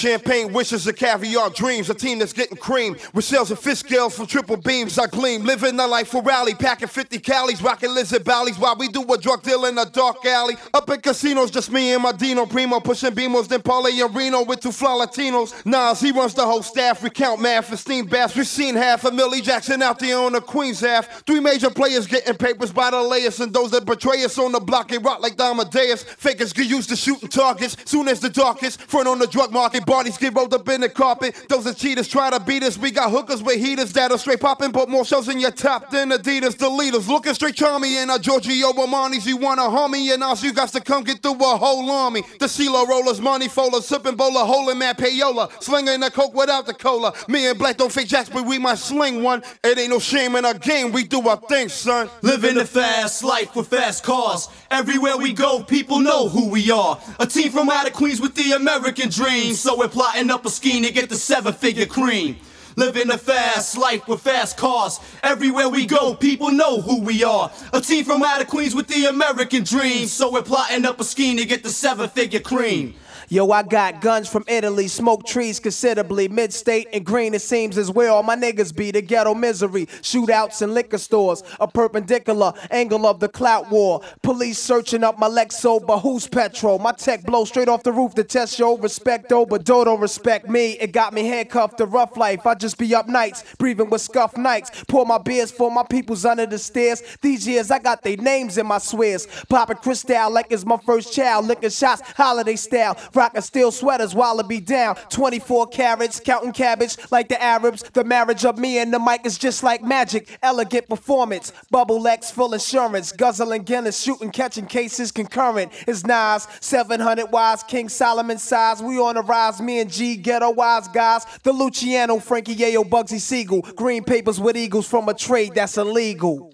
champagne wishes and caviar dreams. A team that's getting cream with sales and fish scales from triple beams. I gleam, living the life for rally, packing 50 calories, rocking lizard valleys while we do a drug deal in a dark alley. Up in casinos, just me and my Dino Primo, pushing Beamos, then Paulie and Reno with two fly Latinos. Nas, he runs the whole staff, recount math and steam baths. We've seen half of Millie Jackson out there on the Queen's half. 3 major players getting papers by the layers, and those that betray us on the block and rock like Amadeus. Fakers get used to shooting targets soon as the darkest. Front on the drug market, bodies get rolled up in the carpet. Those that cheaters try to beat us. We got hookers with heaters that'll straight poppin', put more shells in your top than Adidas. The leaders looking straight charmy in our Giorgio Armani's. You wanna homie and us, you got to come get through a whole army. The CeeLo rollers, money folders, sipping bowler, holding Matt Payola, slinging the coke without the cola. Me and Black don't fake jacks, but we might sling one. It ain't no shame in our game, we do our thing, son. Living a fast life with fast cars. Everywhere we go, people know who we are. A team from out of Queens with the American dream. So we're plotting up a scheme to get the 7-figure cream. Living a fast life with fast cars. Everywhere we go, people know who we are. A team from out of Queens with the American dream. So we're plotting up a scheme to get the 7-figure cream. Yo, I got guns from Italy, smoke trees considerably. Mid-state and green, it seems, is where all my niggas be. The ghetto misery, shootouts in liquor stores. A perpendicular angle of the clout war. Police searching up my Lexo, but who's petrol? My tech blow straight off the roof to test your respect, oh, but don't respect me. It got me handcuffed to rough life. I just be up nights, breathing with scuffed nights. Pour my beers for my peoples under the stairs. These years, I got their names in my swears. Popping Cristal like it's my first child. Licking shots, holiday style. Rockin' steel sweaters while it be down. 24 carats, counting cabbage like the Arabs. The marriage of me and the mic is just like magic. Elegant performance, Bubble X, full insurance. Guzzling Guinness, shooting, catching cases concurrent. It's Nas, 700 wise, King Solomon size. We on the rise, me and G, ghetto wise guys. The Luciano, Frankie Yayo, Bugsy Siegel. Green papers with eagles from a trade that's illegal.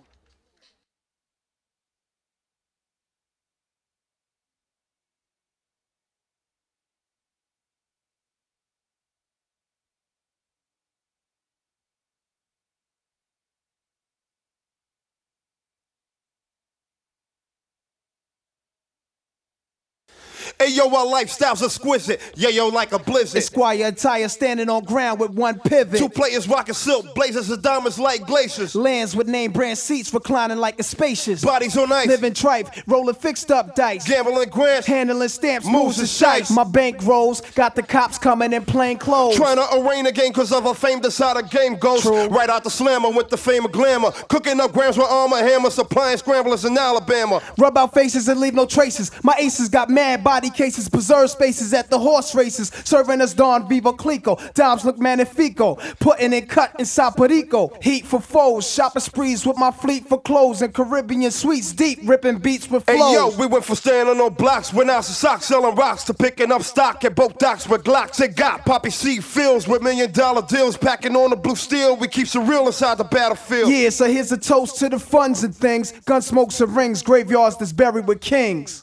Hey yo, our lifestyle's exquisite. Yeah, yo, like a blizzard. Esquire attire standing on ground with one pivot. 2 players rocking silk, blazers and diamonds like glaciers. Lands with name brand seats reclining like a spacious. Bodies on ice, living tripe, rolling fixed up dice. Gambling grants, handling stamps, moves and shites. My bank rolls, got the cops coming in plain clothes. Trying to arraign a game cause of a fame, that's how the game goes. True. Right out the slammer with the fame of glamour. Cooking up grams with armor, hammer, supplying scramblers in Alabama. Rub out faces and leave no traces. My aces got mad body cases, preserve spaces at the horse races. Serving us Don Viva Clico. Dimes look magnifico. Putting in cut in Saporico. Heat for foes, shopping sprees with my fleet for clothes and Caribbean sweets. Deep ripping beats with flows. Hey yo, we went from standing on blocks, went out to socks selling rocks, to picking up stock at both docks with Glocks. It got Poppy Seed fields with $1 million deals, packing on the blue steel. We keep some real inside the battlefield. Yeah, so here's a toast to the funds and things. Gun smokes and rings, graveyards that's buried with kings.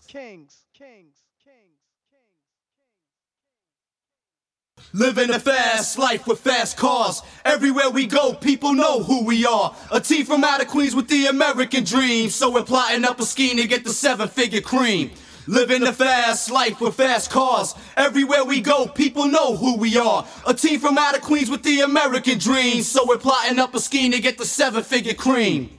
Living a fast life with fast cars. Everywhere we go, people know who we are. A team from out of Queens with the American dream. So we're plotting up a scheme to get the 7-figure cream. Living a fast life with fast cars. Everywhere we go, people know who we are. A team from out of Queens with the American dream. So we're plotting up a scheme to get the 7-figure cream.